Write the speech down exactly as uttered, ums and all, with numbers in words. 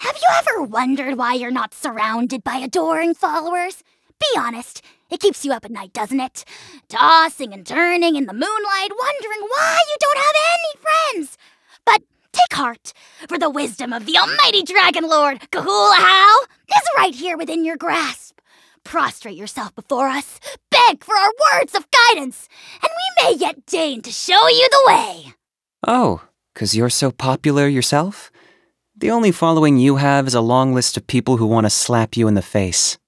Have you ever wondered why you're not surrounded by adoring followers? Be honest, it keeps you up at night, doesn't it? Tossing and turning in the moonlight, wondering why you don't have any friends. But take heart, for the wisdom of the almighty Dragon Lord, Kahula is right here within your grasp. Prostrate yourself before us, beg for our words of guidance, and we may yet deign to show you the way. Oh, 'cause you're so popular yourself? The only following you have is a long list of people who want to slap you in the face.